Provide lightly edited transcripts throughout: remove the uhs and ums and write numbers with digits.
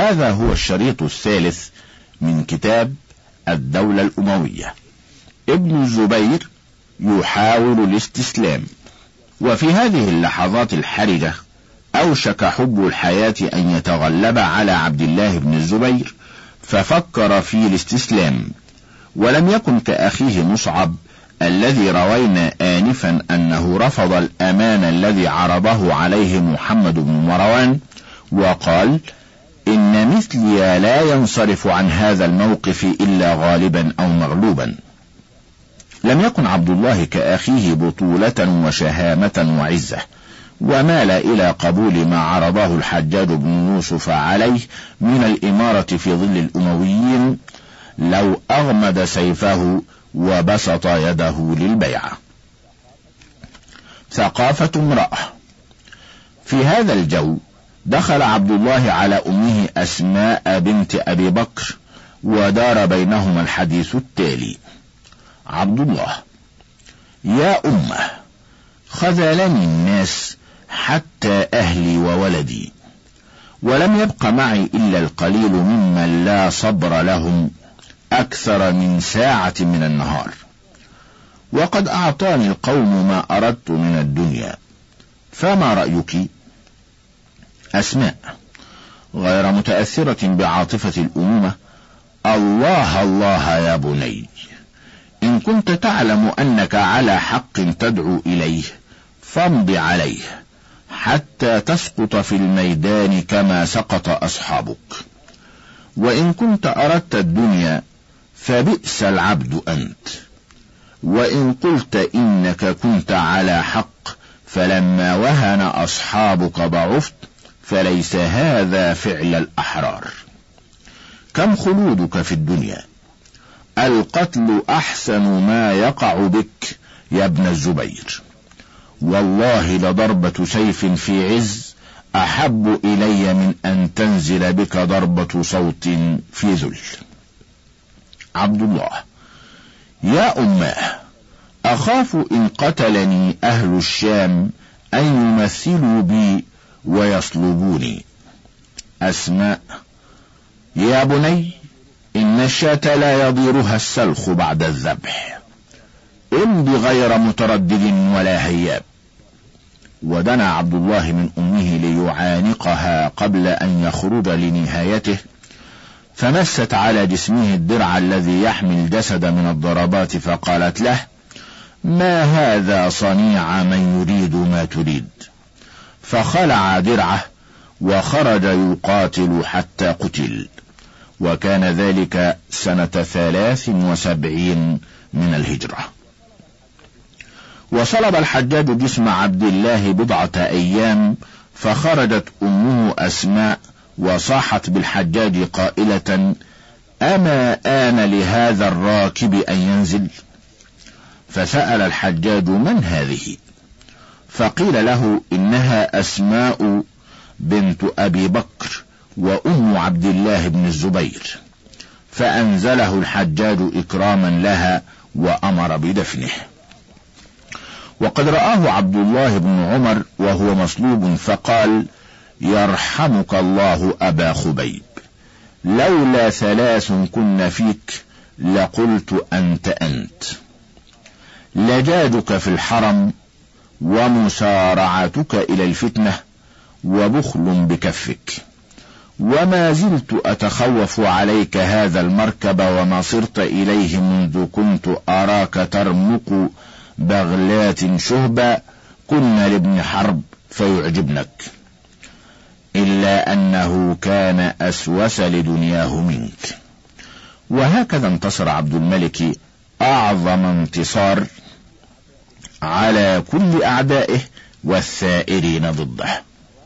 هذا هو الشريط الثالث من كتاب الدولة الأموية. ابن الزبير يحاول الاستسلام. وفي هذه اللحظات الحرجة أوشك حب الحياة أن يتغلب على عبد الله بن الزبير، ففكر في الاستسلام، ولم يكن كأخيه مصعب الذي روينا آنفا أنه رفض الأمان الذي عرضه عليه محمد بن مروان، وقال: إن مثلي لا ينصرف عن هذا الموقف إلا غالبا أو مغلوبا. لم يكن عبد الله كأخيه بطولة وشهامة وعزة، ومال إلى قبول ما عرضه الحجاج بن يوسف عليه من الإمارة في ظل الأمويين، لو أغمد سيفه وبسط يده للبيعة. ثقافة امرأة. في هذا الجو دخل عبد الله على أمه أسماء بنت أبي بكر، ودار بينهما الحديث التالي: عبد الله: يا أمه، خذلني الناس حتى أهلي وولدي، ولم يبق معي إلا القليل ممن لا صبر لهم أكثر من ساعة من النهار، وقد أعطاني القوم ما أردت من الدنيا، فما رأيك؟ أسماء غير متأثرة بعاطفة الأمومة: الله الله يا بني، إن كنت تعلم أنك على حق تدعو إليه فامض عليه حتى تسقط في الميدان كما سقط أصحابك، وإن كنت أردت الدنيا فبئس العبد أنت، وإن قلت إنك كنت على حق فلما وهن أصحابك ضعفت، فليس هذا فعل الأحرار. كم خلودك في الدنيا، القتل أحسن ما يقع بك يا ابن الزبير، والله لضربة سيف في عز أحب إلي من أن تنزل بك ضربة صوت في ذل. عبد الله: يا أماه، أخاف إن قتلني أهل الشام أن يمثلوا بي ويصلبوني. أسماء: يا بني، إن الشاة لا يضيرها السلخ بعد الذبح، امض غير متردد ولا هياب. ودنا عبد الله من أمه ليعانقها قبل أن يخرج لنهايته، فمست على جسمه الدرع الذي يحمي الجسد من الضربات، فقالت له: ما هذا صنيع من يريد ما تريد. فخلع درعه وخرج يقاتل حتى قتل، وكان ذلك سنة 73 من الهجرة. وصلب الحجاج جسم عبد الله بضعة أيام، فخرجت أمه أسماء وصاحت بالحجاج قائلة: أما آن لهذا الراكب أن ينزل؟ فسأل الحجاج: من هذه؟ فقيل له: إنها أسماء بنت أبي بكر وأم عبد الله بن الزبير. فأنزله الحجاج إكراما لها وأمر بدفنه. وقد رآه عبد الله بن عمر وهو مصلوب فقال: يرحمك الله أبا خبيب، لولا 3 كن فيك لقلت أنت لجاجك في الحرم، ومسارعتك إلى الفتنة، وبخل بكفك، وما زلت أتخوف عليك هذا المركب وما صرت إليه منذ كنت أراك ترمق بغلات شهبا كن لابن حرب فيعجبنك، إلا أنه كان أسوس لدنياه منك. وهكذا انتصر عبد الملك أعظم انتصار على كل أعدائه والثائرين ضده.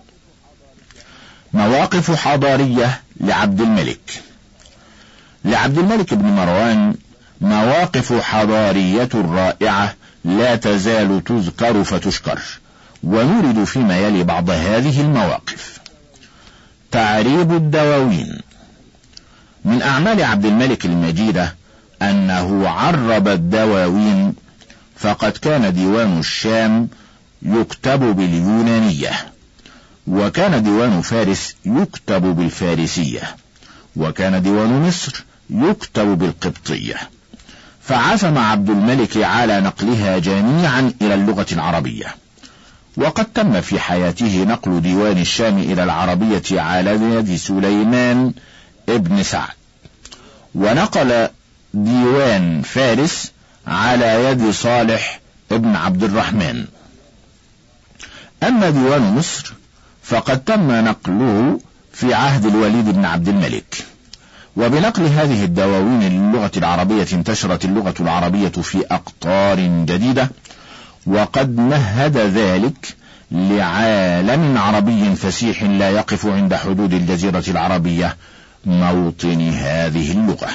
مواقف حضارية لعبد الملك. لعبد الملك بن مروان مواقف حضارية رائعة لا تزال تذكر فتشكر، ونرد فيما يلي بعض هذه المواقف. تعريب الدواوين. من أعمال عبد الملك المجيدة أنه عرب الدواوين، فقد كان ديوان الشام يكتب باليونانية، وكان ديوان فارس يكتب بالفارسية، وكان ديوان مصر يكتب بالقبطية، فعزم عبد الملك على نقلها جميعا إلى اللغة العربية. وقد تم في حياته نقل ديوان الشام إلى العربية على يد سليمان ابن سعد، ونقل ديوان فارس على يد صالح ابن عبد الرحمن. أما ديوان مصر فقد تم نقله في عهد الوليد بن عبد الملك. وبنقل هذه الدواوين للغة العربية انتشرت اللغة العربية في أقطار جديدة، وقد مهد ذلك لعالم عربي فسيح لا يقف عند حدود الجزيرة العربية موطن هذه اللغة.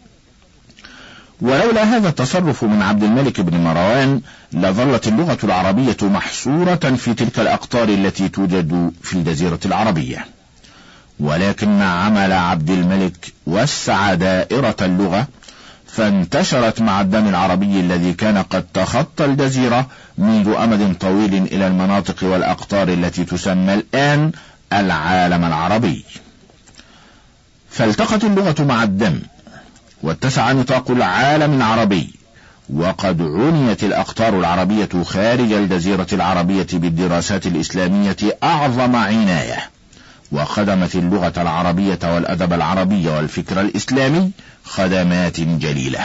ولولا هذا التصرف من عبد الملك بن مروان لظلت اللغة العربية محصورة في تلك الأقطار التي توجد في الجزيرة العربية، ولكن عمل عبد الملك وسع دائرة اللغة، فانتشرت مع الدم العربي الذي كان قد تخطى الجزيرة منذ أمد طويل إلى المناطق والأقطار التي تسمى الآن العالم العربي. فالتقت اللغة مع الدم واتسع نطاق العالم العربي، وقد عنيت الأقطار العربية خارج الجزيرة العربية بالدراسات الإسلامية أعظم عناية، وخدمت اللغة العربية والأدب العربي والفكر الإسلامي خدمات جليلة.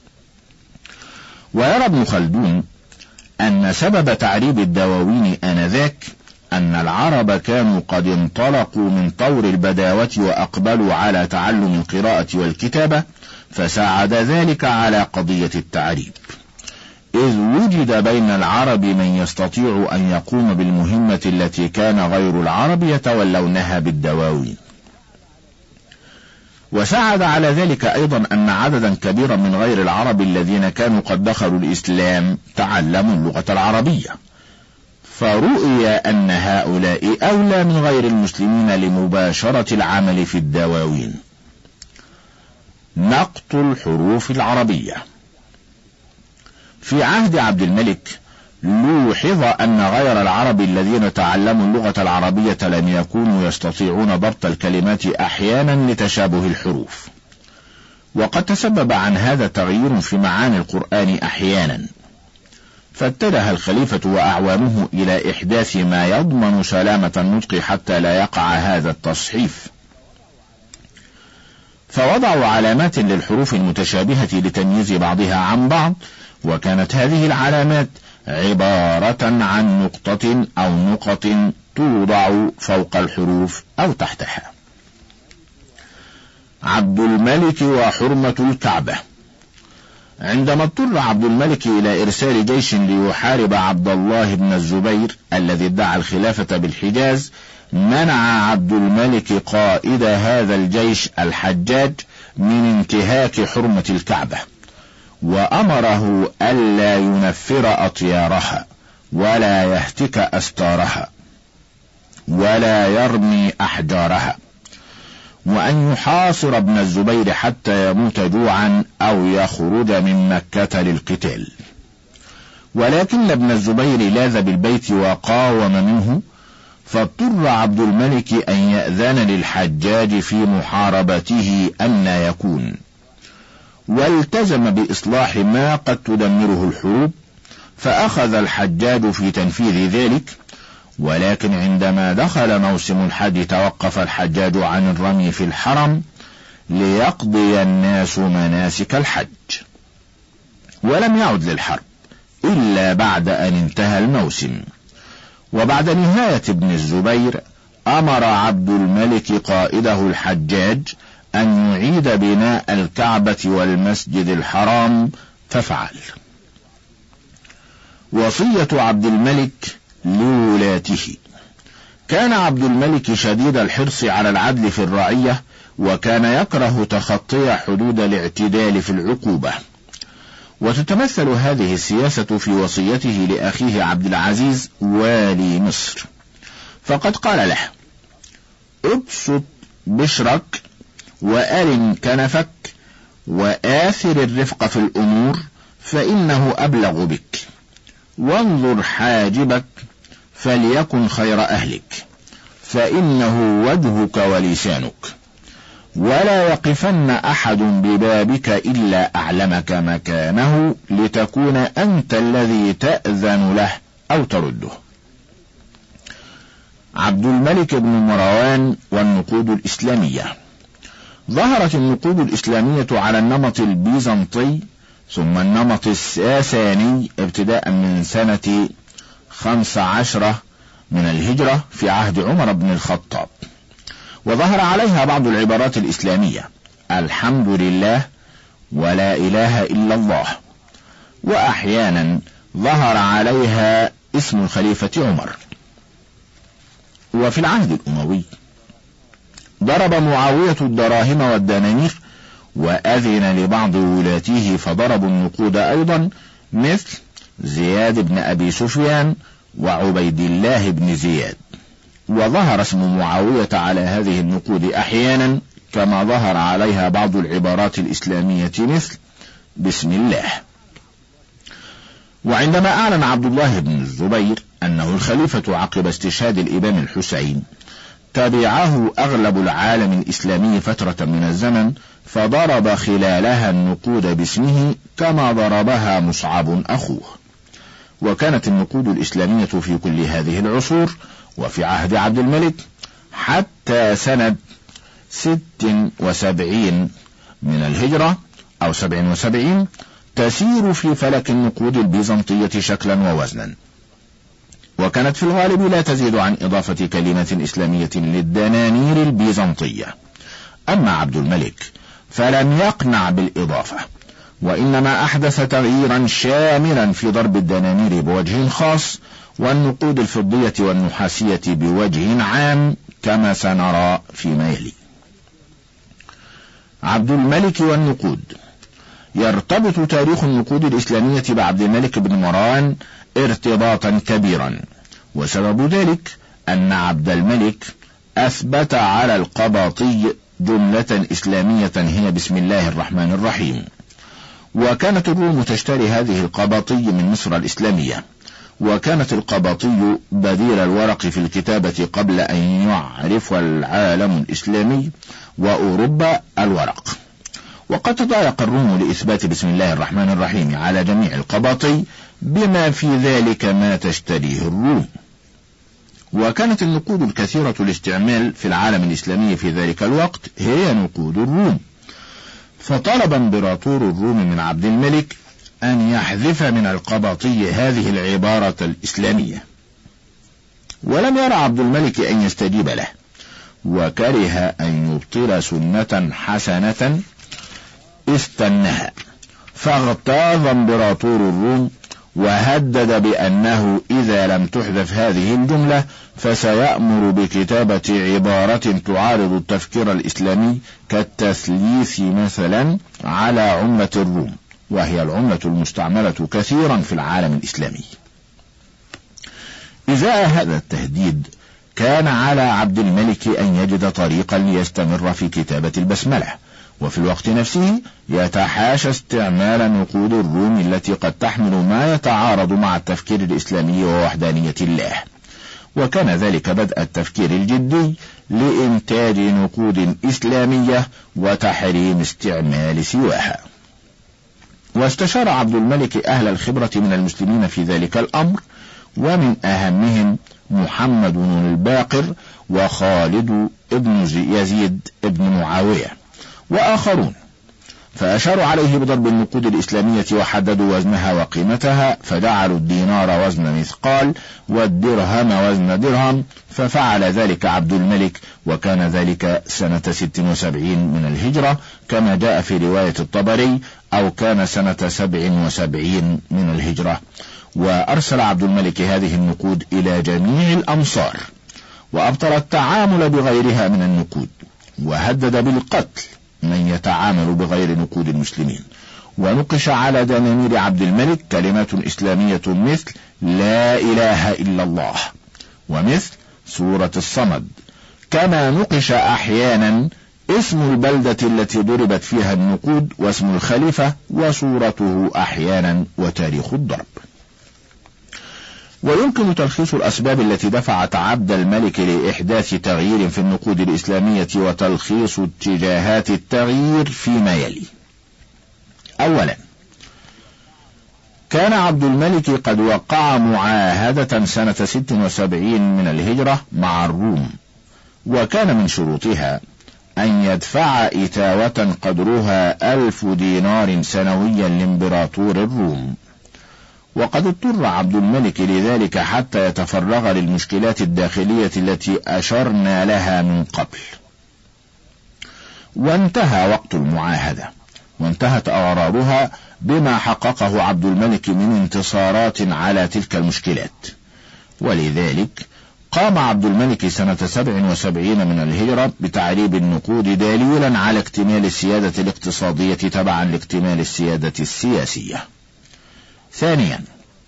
ويرى ابن خلدون أن سبب تعريب الدواوين آنذاك أن العرب كانوا قد انطلقوا من طور البداوة وأقبلوا على تعلم القراءة والكتابة، فساعد ذلك على قضية التعريب، إذ وجد بين العرب من يستطيع أن يقوم بالمهمة التي كان غير العرب يتولونها بالدواوين. وساعد على ذلك أيضا أن عددا كبيرا من غير العرب الذين كانوا قد دخلوا الإسلام تعلموا اللغة العربية، فرؤي أن هؤلاء أولى من غير المسلمين لمباشرة العمل في الدواوين. نقط الحروف العربية. في عهد عبد الملك لوحظ أن غير العرب الذين تعلموا اللغة العربية لم يكونوا يستطيعون ضبط الكلمات أحيانا لتشابه الحروف، وقد تسبب عن هذا تغيير في معاني القرآن أحيانا، فاتجه الخليفة وأعوانه إلى إحداث ما يضمن سلامة النطق حتى لا يقع هذا التصحيف، فوضعوا علامات للحروف المتشابهة لتمييز بعضها عن بعض، وكانت هذه العلامات عبارة عن نقطة أو نقط توضع فوق الحروف أو تحتها. عبد الملك وحرمة الكعبة. عندما اضطر عبد الملك إلى إرسال جيش ليحارب عبد الله بن الزبير الذي ادعى الخلافة بالحجاز، منع عبد الملك قائد هذا الجيش الحجاج من انتهاك حرمة الكعبة، وأمره ألا ينفر أطيارها ولا يهتك أستارها ولا يرمي أحجارها، وأن يحاصر ابن الزبير حتى يموت جوعا أو يخرج من مكة للقتال. ولكن ابن الزبير لاذ بالبيت وقاوم منه، فاضطر عبد الملك أن يأذن للحجاج في محاربته أن يكون، والتزم بإصلاح ما قد تدمره الحروب، فأخذ الحجاج في تنفيذ ذلك. ولكن عندما دخل موسم الحج توقف الحجاج عن الرمي في الحرم ليقضي الناس مناسك الحج، ولم يعد للحرب إلا بعد أن انتهى الموسم. وبعد نهاية ابن الزبير أمر عبد الملك قائده الحجاج أن يعيد بناء الكعبة والمسجد الحرام، ففعل. وصية عبد الملك لولاته. كان عبد الملك شديد الحرص على العدل في الرعية، وكان يكره تخطي حدود الاعتدال في العقوبة، وتتمثل هذه السياسة في وصيته لأخيه عبد العزيز والي مصر، فقد قال له: ابسط بشرك وأرن كنفك وآثر الرفق في الأمور فإنه أبلغ بك، وانظر حاجبك فليكن خير أهلك، فإنه وجهك ولسانك، ولا يقفن أحد ببابك إلا أعلمك مكانه لتكون أنت الذي تأذن له أو ترده. عبد الملك بن مروان والنقود الإسلامية. ظهرت النقود الإسلامية على النمط البيزنطي ثم النمط الساساني ابتداء من سنة 15 من الهجرة في عهد عمر بن الخطاب، وظهر عليها بعض العبارات الإسلامية: الحمد لله ولا إله إلا الله، وأحيانا ظهر عليها اسم الخليفة عمر. وفي العهد الأموي ضرب معاوية الدراهم والدنانير وأذن لبعض ولاته فضربوا النقود أيضا، مثل زياد بن أبي سفيان وعبيد الله بن زياد. وظهر اسم معاوية على هذه النقود أحيانا، كما ظهر عليها بعض العبارات الإسلامية مثل بسم الله. وعندما أعلن عبد الله بن الزبير أنه الخليفة عقب استشهاد الإمام الحسين، تبعه أغلب العالم الإسلامي فترة من الزمن، فضرب خلالها النقود باسمه كما ضربها مصعب أخوه. وكانت النقود الإسلامية في كل هذه العصور وفي عهد عبد الملك حتى سنة 76 من الهجرة أو 77 تسير في فلك النقود البيزنطية شكلا ووزنا، وكانت في الغالب لا تزيد عن إضافة كلمة إسلامية للدنانير البيزنطية. أما عبد الملك فلم يقنع بالإضافة، وإنما أحدث تغييرا شاملا في ضرب الدنانير بوجه خاص والنقود الفضية والنحاسية بوجه عام، كما سنرى فيما يلي. عبد الملك والنقود. يرتبط تاريخ النقود الإسلامية بعبد الملك بن مروان ارتباطا كبيرا، وسبب ذلك أن عبد الملك أثبت على القباطي جملة إسلامية هي بسم الله الرحمن الرحيم. وكانت الروم تشتري هذه القباطي من مصر الإسلامية، وكانت القباطي بديل الورق في الكتابة قبل أن يعرف العالم الإسلامي وأوروبا الورق. وقد تضايق الروم لإثبات بسم الله الرحمن الرحيم على جميع القباطي، بما في ذلك ما تشتريه الروم. وكانت النقود الكثيرة الاستعمال في العالم الإسلامي في ذلك الوقت هي نقود الروم، فطلب امبراطور الروم من عبد الملك أن يحذف من القباطي هذه العبارة الإسلامية، ولم يرى عبد الملك أن يستجيب له، وكره أن يبطل سنة حسنة استنها، فاغتاظ امبراطور الروم وهدد بأنه إذا لم تحذف هذه الجملة فسيأمر بكتابة عبارة تعارض التفكير الإسلامي كالتثليث مثلا على عملة الروم، وهي العملة المستعملة كثيرا في العالم الإسلامي. إزاء هذا التهديد كان على عبد الملك أن يجد طريقا ليستمر في كتابة البسملة، وفي الوقت نفسه يتحاشى استعمال نقود الروم التي قد تحمل ما يتعارض مع التفكير الإسلامي ووحدانية الله. وكان ذلك بدء التفكير الجدي لإنتاج نقود إسلامية وتحريم استعمال سواها. واستشار عبد الملك أهل الخبرة من المسلمين في ذلك الأمر، ومن أهمهم محمد بن الباقر وخالد بن يزيد بن معاوية وآخرون، فأشاروا عليه بضرب النقود الإسلامية وحددوا وزنها وقيمتها، فجعلوا الدينار وزن مثقال والدرهم وزن درهم، ففعل ذلك عبد الملك، وكان ذلك سنة 76 من الهجرة كما جاء في رواية الطبري، أو كان سنة 77 من الهجرة. وأرسل عبد الملك هذه النقود إلى جميع الأمصار، وأبطل التعامل بغيرها من النقود، وهدد بالقتل من يتعامل بغير نقود المسلمين. ونقش على دنانير عبد الملك كلمات إسلامية مثل لا إله إلا الله ومثل سورة الصمد، كما نقش أحيانا اسم البلدة التي ضربت فيها النقود واسم الخليفة وصورته أحيانا وتاريخ الضرب. ويمكن تلخيص الأسباب التي دفعت عبد الملك لإحداث تغيير في النقود الإسلامية وتلخيص اتجاهات التغيير فيما يلي. أولا، كان عبد الملك قد وقع معاهدة سنة 76 من الهجرة مع الروم، وكان من شروطها أن يدفع إتاوة قدرها 1000 دينار سنويا لإمبراطور الروم، وقد اضطر عبد الملك لذلك حتى يتفرغ للمشكلات الداخلية التي أشرنا لها من قبل. وانتهى وقت المعاهدة، وانتهت أغرارها بما حققه عبد الملك من انتصارات على تلك المشكلات. ولذلك قام عبد الملك سنة 77 من الهجرة بتعريب النقود دليلا على اكتمال السيادة الاقتصادية تبعا لاكتمال السيادة السياسية. ثانيا،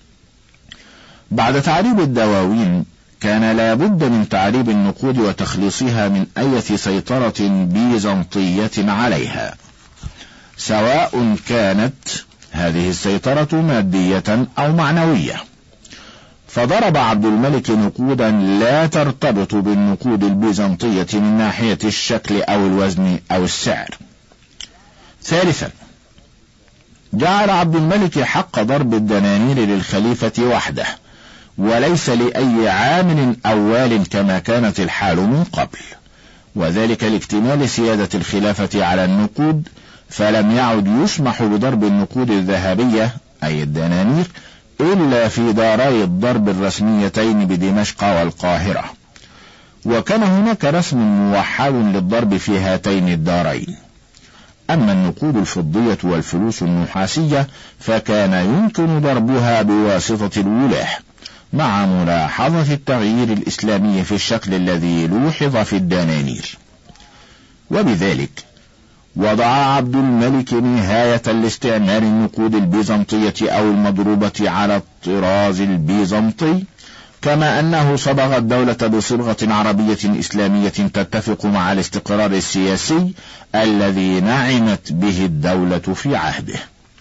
بعد تعريب الدواوين كان لا بد من تعريب النقود وتخليصها من أي سيطرة بيزنطية عليها، سواء كانت هذه السيطرة مادية أو معنوية. فضرب عبد الملك نقودا لا ترتبط بالنقود البيزنطية من ناحية الشكل أو الوزن أو السعر. ثالثا، جعل عبد الملك حق ضرب الدنانير للخليفة وحده، وليس لأي عامل أو وال كما كانت الحال من قبل، وذلك لاكتمال سيادة الخلافة على النقود، فلم يعد يسمح بضرب النقود الذهبية أي الدنانير إلا في داري الضرب الرسميتين بدمشق والقاهرة، وكان هناك رسم موحد للضرب في هاتين الدارين. أما النقود الفضية والفلوس النحاسية فكان يمكن ضربها بواسطة الولاة، مع ملاحظة التغيير الإسلامي في الشكل الذي لوحظ في الدنانير. وبذلك وضع عبد الملك نهاية لاستعمال النقود البيزنطية أو المضروبة على الطراز البيزنطي، كما أنه صبغ الدولة بصبغة عربية إسلامية تتفق مع الاستقرار السياسي الذي نعمت به الدولة في عهده.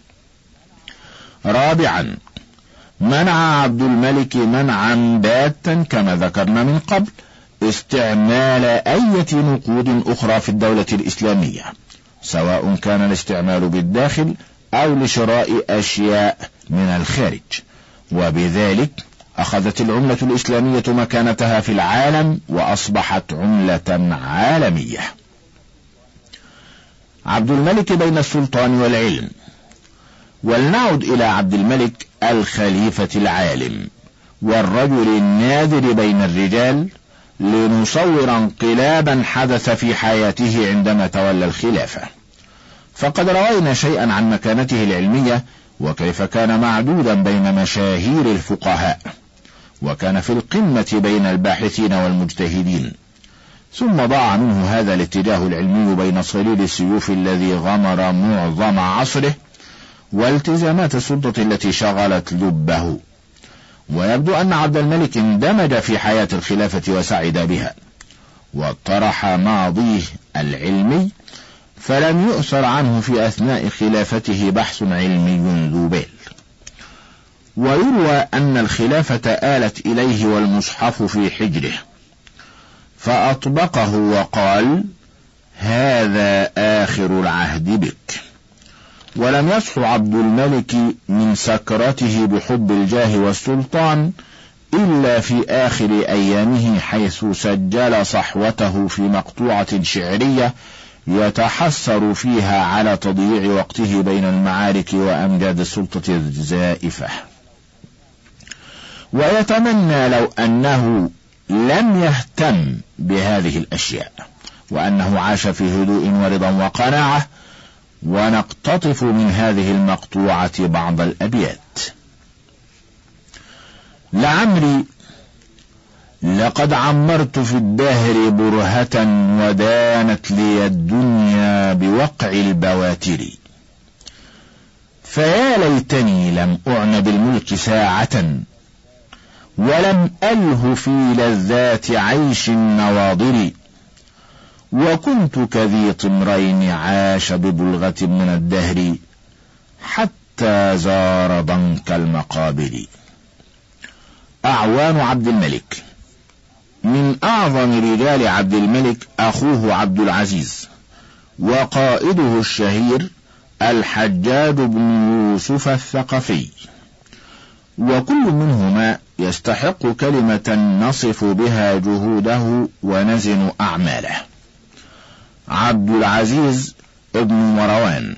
رابعا، منع عبد الملك منعا باتا كما ذكرنا من قبل استعمال أي نقود أخرى في الدولة الإسلامية، سواء كان الاستعمال بالداخل أو لشراء أشياء من الخارج، وبذلك أخذت العملة الإسلامية مكانتها في العالم وأصبحت عملة عالمية. عبد الملك بين السلطان والعلم. ولنعد إلى عبد الملك الخليفة العالم والرجل النادر بين الرجال لنصور انقلابا حدث في حياته عندما تولى الخلافة. فقد روينا شيئا عن مكانته العلمية وكيف كان معدودا بين مشاهير الفقهاء، وكان في القمة بين الباحثين والمجتهدين، ثم ضاع منه هذا الاتجاه العلمي بين صليل السيوف الذي غمر معظم عصره والتزامات السلطة التي شغلت لبه. ويبدو أن عبد الملك اندمج في حياة الخلافة وسعد بها، وطرح ماضيه العلمي، فلم يؤثر عنه في أثناء خلافته بحث علمي ذو بال. ويروى أن الخلافة آلت إليه والمصحف في حجره فأطبقه وقال: هذا آخر العهد بك. ولم يصح عبد الملك من سكرته بحب الجاه والسلطان إلا في آخر أيامه، حيث سجل صحوته في مقطوعة شعرية يتحسر فيها على تضييع وقته بين المعارك وأمجاد السلطة الزائفة، ويتمنى لو أنه لم يهتم بهذه الأشياء وأنه عاش في هدوء ورضا وقناعة. ونقتطف من هذه المقطوعة بعض الأبيات: لعمري لقد عمرت في الدهر برهة، ودانت لي الدنيا بوقع البواتر، فيا ليتني لم أعن بالملك ساعة، ولم أله في لذات عيش النواضر، وكنت كذي طمرين عاش ببلغة من الدهر، حتى زار ضنك المقابر. أعوان عبد الملك. من أعظم رجال عبد الملك أخوه عبد العزيز، وقائده الشهير الحجاج بن يوسف الثقفي، وكل منهما يستحق كلمة نصف بها جهوده ونزن أعماله. عبد العزيز ابن مروان.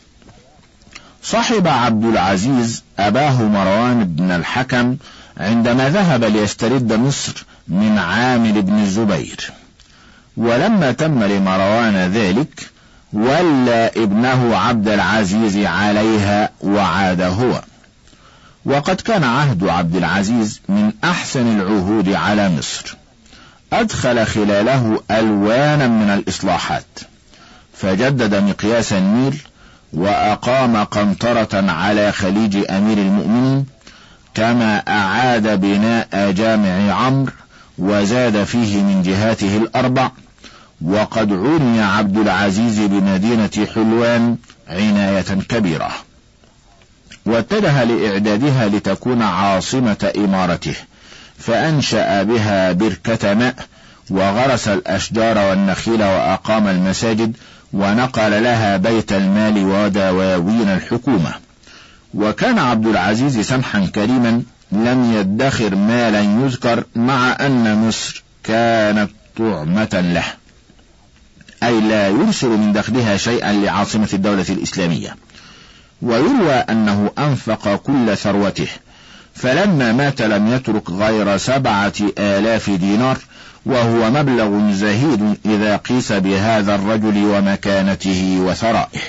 صحب عبد العزيز أباه مروان بن الحكم عندما ذهب ليسترد مصر من عامر بن الزبير، ولما تم لمروان ذلك ولى ابنه عبد العزيز عليها وعاد هو. وقد كان عهد عبد العزيز من أحسن العهود على مصر، أدخل خلاله ألوانا من الإصلاحات، فجدد مقياس النيل، وأقام قنطرة على خليج أمير المؤمنين، كما أعاد بناء جامع عمرو وزاد فيه من جهاته الأربع. وقد عني عبد العزيز بمدينة حلوان عناية كبيرة، واتجه لإعدادها لتكون عاصمة إمارته، فأنشأ بها بركة ماء، وغرس الأشجار والنخيل، وأقام المساجد، ونقل لها بيت المال ودواوين الحكومة. وكان عبد العزيز سمحا كريما، لم يدخر مالا يذكر، مع أن مصر كانت طعمة له، أي لا يرسل من دخلها شيئا لعاصمة الدولة الإسلامية. ويروى أنه أنفق كل ثروته، فلما مات لم يترك غير 7,000 دينار، وهو مبلغ زهيد إذا قيس بهذا الرجل ومكانته وثرائه.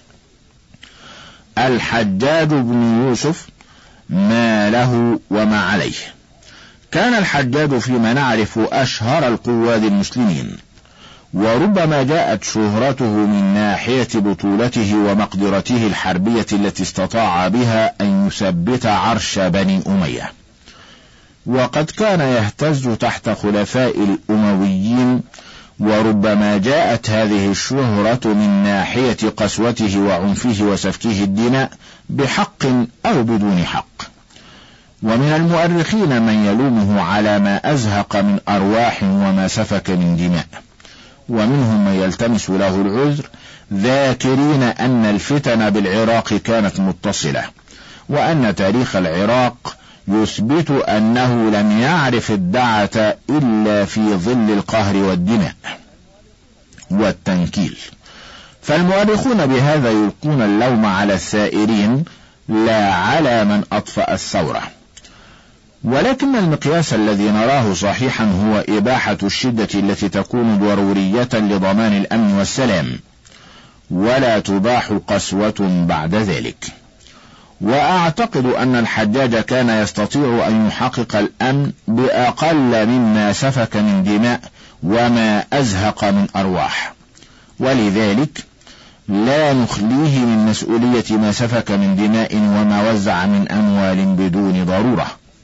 الحجاج بن يوسف. ما له وما عليه. كان الحجاج فيما نعرف أشهر القواد المسلمين، وربما جاءت شهرته من ناحية بطولته ومقدرته الحربية التي استطاع بها أن يثبت عرش بني أمية. وقد كان يهتز تحت خلفاء الأمويين، وربما جاءت هذه الشهرة من ناحية قسوته وعنفه وسفكه الدماء بحق أو بدون حق. ومن المؤرخين من يلومه على ما أزهق من أرواح وما سفك من دماء، ومنهم من يلتمس له العذر، ذاكرين أن الفتن بالعراق كانت متصلة، وأن تاريخ العراق يثبت أنه لم يعرف الدعة إلا في ظل القهر والدماء والتنكيل. فالمؤرخون بهذا يلقون اللوم على الثائرين لا على من أطفأ الثورة. ولكن المقياس الذي نراه صحيحا هو إباحة الشدة التي تكون ضرورية لضمان الأمن والسلام، ولا تباح قسوة بعد ذلك. وأعتقد أن الحجاج كان يستطيع أن يحقق الأمن بأقل مما سفك من دماء وما أزهق من أرواح، ولذلك لا نخليه من مسؤولية ما سفك من دماء وما وزع من أموال بدون ضرورة.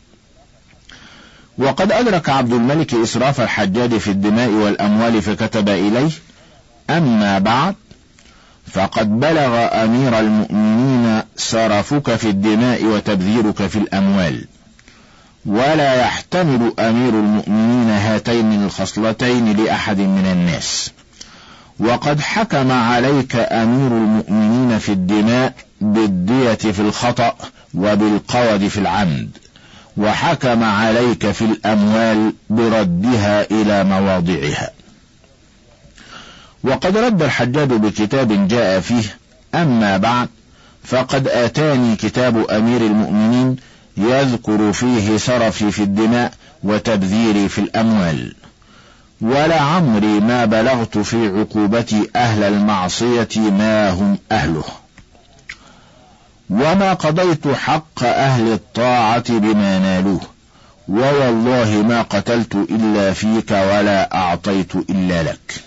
وقد أدرك عبد الملك إسراف الحجاج في الدماء والأموال، فكتب إليه: أما بعد، فقد بلغ أمير المؤمنين سرفك في الدماء وتبذيرك في الأموال، ولا يحتمل أمير المؤمنين هاتين الخصلتين لأحد من الناس. وقد حكم عليك أمير المؤمنين في الدماء بالدية في الخطأ وبالقود في العمد، وحكم عليك في الأموال بردها إلى مواضعها. وقد رد الحجاج بكتاب جاء فيه: أما بعد، فقد آتاني كتاب أمير المؤمنين يذكر فيه سرفي في الدماء وتبذيري في الأموال، ولعمري ما بلغت في عقوبتي أهل المعصية ما هم أهله، وما قضيت حق أهل الطاعة بما نالوه، ووالله ما قتلت إلا فيك ولا أعطيت إلا لك.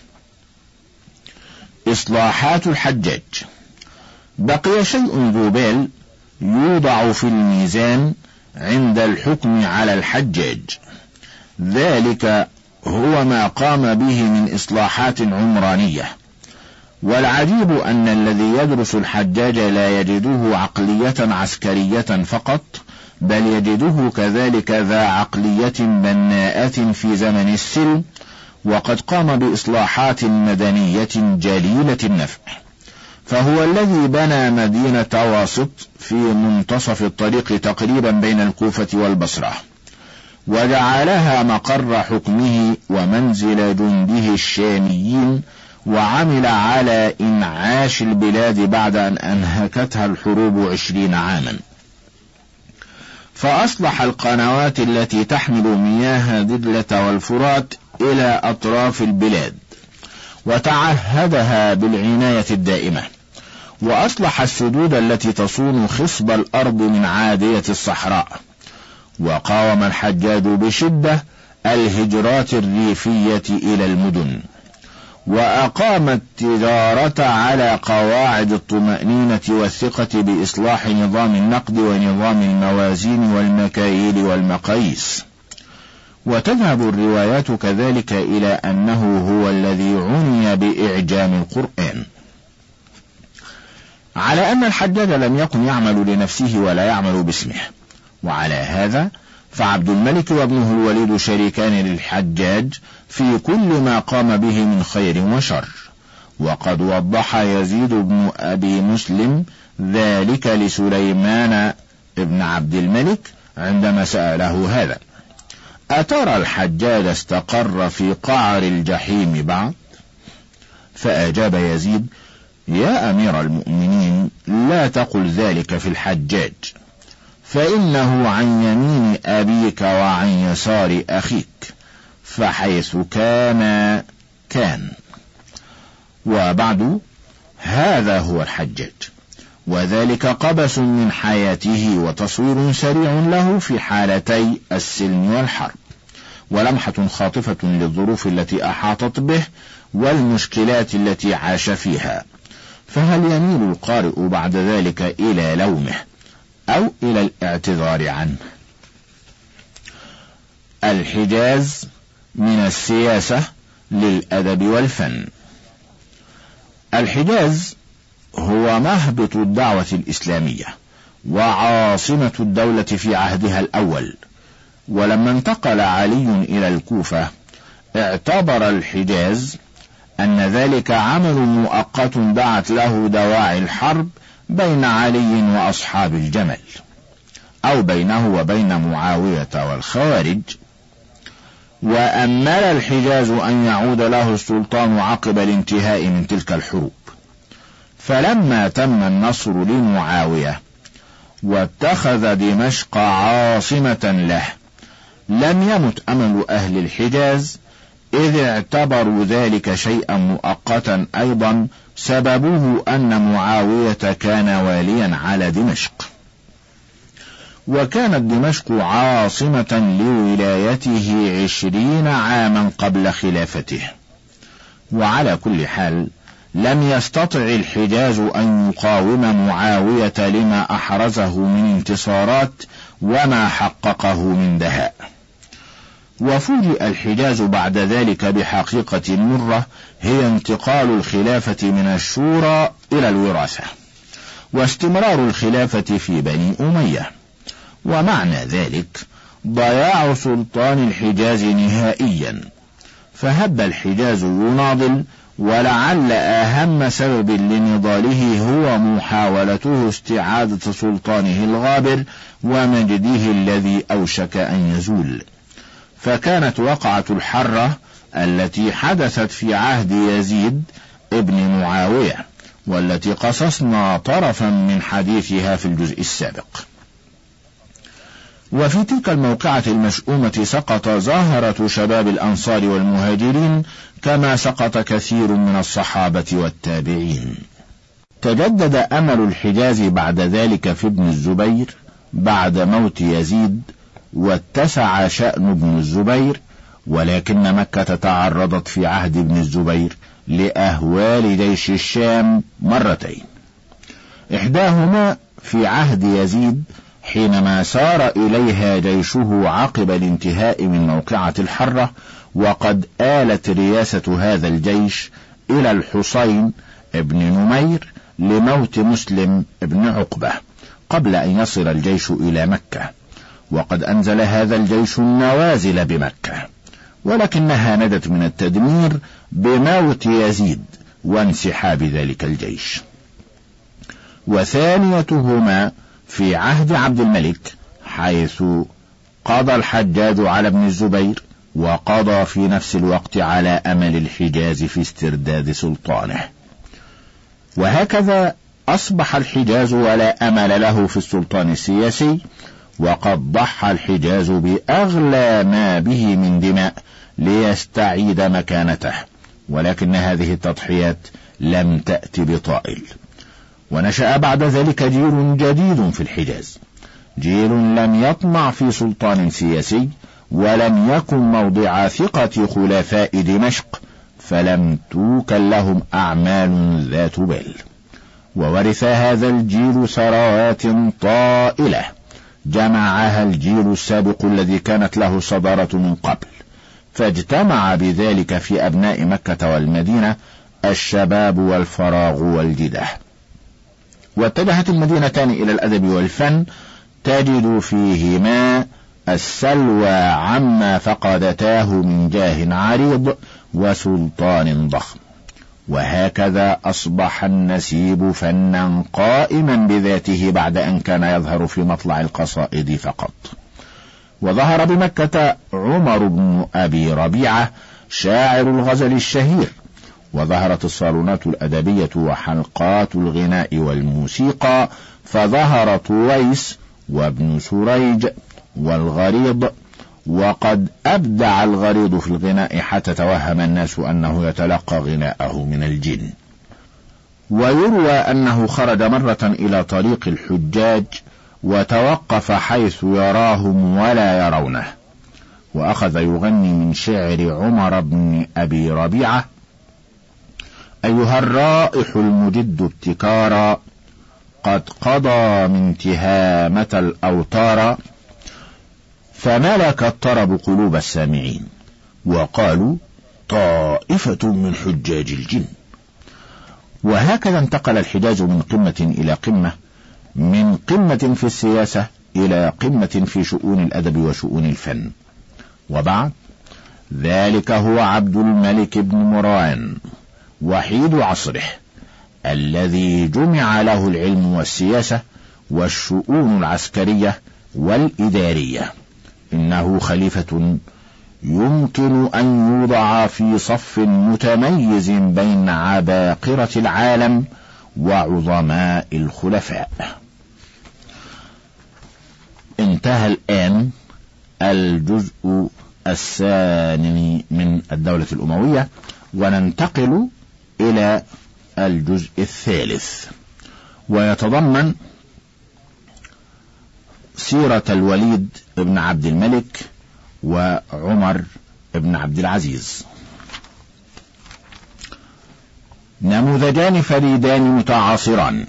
إصلاحات الحجاج. بقي شيء ذو بال يوضع في الميزان عند الحكم على الحجاج، ذلك هو ما قام به من إصلاحات عمرانية. والعجيب أن الذي يدرس الحجاج لا يجده عقلية عسكرية فقط، بل يجده كذلك ذا عقلية بناءة في زمن السلم، وقد قام بإصلاحات مدنية جليلة النفع، فهو الذي بنى مدينة واسط في منتصف الطريق تقريبا بين الكوفة والبصرة، وجعلها مقر حكمه ومنزل جنده الشاميين، وعمل على إنعاش البلاد بعد أن أنهكتها الحروب 20 عاما، فأصلح القنوات التي تحمل مياه دجلة والفرات إلى أطراف البلاد، وتعهدها بالعناية الدائمة، وأصلح السدود التي تصون خصب الأرض من عادية الصحراء. وقاوم الحجاج بشدة الهجرات الريفية إلى المدن، وأقام التجارة على قواعد الطمأنينة والثقة بإصلاح نظام النقد ونظام الموازين والمكاييل والمقاييس. وتذهب الروايات كذلك إلى أنه هو الذي عني بإعجام القرآن، على أن الحجاج لم يكن يعمل لنفسه ولا يعمل باسمه. وعلى هذا فعبد الملك وابنه الوليد شريكان للحجاج في كل ما قام به من خير وشر، وقد وضح يزيد بن أبي مسلم ذلك لسليمان بن عبد الملك عندما سأله هذا: أترى الحجاج استقر في قعر الجحيم بعد؟ فأجاب يزيد: يا أمير المؤمنين، لا تقل ذلك في الحجاج، فإنه عن يمين أبيك وعن يسار أخيك، فحيث كان كان. وبعد هذا هو الحجاج، وذلك قبس من حياته وتصوير سريع له في حالتي السلم والحرب، ولمحة خاطفة للظروف التي أحاطت به والمشكلات التي عاش فيها. فهل يميل القارئ بعد ذلك إلى لومه أو إلى الاعتذار عنه؟ الحجاز من السياسة للأدب والفن. الحجاز هو مهبط الدعوة الإسلامية وعاصمة الدولة في عهدها الأول، ولما انتقل علي إلى الكوفة اعتبر الحجاز أن ذلك عمل مؤقت دعت له دواعي الحرب بين علي وأصحاب الجمل، أو بينه وبين معاوية والخوارج، وأمل الحجاز أن يعود له السلطان عقب الانتهاء من تلك الحروب. فلما تم النصر لمعاوية واتخذ دمشق عاصمة له، لم يمت أمل أهل الحجاز، إذ اعتبروا ذلك شيئا مؤقتا أيضا سببه أن معاوية كان واليا على دمشق، وكانت دمشق عاصمة لولايته 20 عاما قبل خلافته. وعلى كل حال لم يستطع الحجاز أن يقاوم معاوية لما أحرزه من انتصارات وما حققه من دهاء. وفوجئ الحجاز بعد ذلك بحقيقة مرة، هي انتقال الخلافة من الشورى إلى الوراثة، واستمرار الخلافة في بني أمية، ومعنى ذلك ضياع سلطان الحجاز نهائيا. فهب الحجاز يناضل، ولعل أهم سبب لنضاله هو محاولته استعادة سلطانه الغابر ومجده الذي أوشك أن يزول. فكانت وقعة الحرة التي حدثت في عهد يزيد ابن معاوية، والتي قصصنا طرفا من حديثها في الجزء السابق. وفي تلك الموقعة المشؤومة سقط ظاهرة شباب الأنصار والمهاجرين، كما سقط كثير من الصحابة والتابعين. تجدد أمل الحجاز بعد ذلك في ابن الزبير بعد موت يزيد، واتسع شأن ابن الزبير، ولكن مكة تعرضت في عهد ابن الزبير لأهوال جيش الشام مرتين، إحداهما في عهد يزيد حينما سار إليها جيشه عقب الانتهاء من موقعة الحرة، وقد آلت رياسة هذا الجيش إلى الحسين ابن نمير لموت مسلم ابن عقبة قبل أن يصل الجيش إلى مكة، وقد أنزل هذا الجيش النوازل بمكة، ولكنها ندت من التدمير بموت يزيد وانسحاب ذلك الجيش. وثانيتهما في عهد عبد الملك، حيث قضى الحجاج على ابن الزبير، وقضى في نفس الوقت على أمل الحجاز في استرداد سلطانه. وهكذا أصبح الحجاز ولا أمل له في السلطان السياسي، وقد ضحى الحجاز بأغلى ما به من دماء ليستعيد مكانته، ولكن هذه التضحيات لم تأت بطائل. ونشأ بعد ذلك جيل جديد في الحجاز، جيل لم يطمع في سلطان سياسي، ولم يكن موضع ثقة خلفاء دمشق، فلم توكل لهم أعمال ذات بال. وورث هذا الجيل ثروات طائلة جمعها الجيل السابق الذي كانت له صدارة من قبل، فاجتمع بذلك في أبناء مكة والمدينة الشباب والفراغ والجدة. واتجهت المدينتان إلى الأدب والفن، تجد فيهما السلوى عما فقدتاه من جاه عريض وسلطان ضخم. وهكذا أصبح النسيب فنا قائما بذاته بعد أن كان يظهر في مطلع القصائد فقط. وظهر بمكة عمر بن أبي ربيعة شاعر الغزل الشهير، وظهرت الصالونات الأدبية وحلقات الغناء والموسيقى، فظهر طويس وابن سريج والغريض. وقد أبدع الغريض في الغناء حتى توهم الناس أنه يتلقى غناءه من الجن. ويروى أنه خرج مرة إلى طريق الحجاج وتوقف حيث يراهم ولا يرونه، وأخذ يغني من شعر عمر بن أبي ربيعة: أيها الرائح المجد ابتكارا، قد قضى من تهامة الأوتار، فملك الطرب قلوب السامعين، وقالوا طائفة من حجاج الجن. وهكذا انتقل الحجاز من قمة إلى قمة، من قمة في السياسة إلى قمة في شؤون الأدب وشؤون الفن. وبعد ذلك هو عبد الملك بن مروان وحيد عصره، الذي جمع له العلم والسياسة والشؤون العسكرية والإدارية. إنه خليفة يمكن أن يوضع في صف متميز بين عباقرة العالم وعظماء الخلفاء. انتهى الآن الجزء الثاني من الدولة الأموية، وننتقل إلى الجزء الثالث، ويتضمن سيرة الوليد بن عبد الملك وعمر بن عبد العزيز. نموذجان فريدان متعاصران.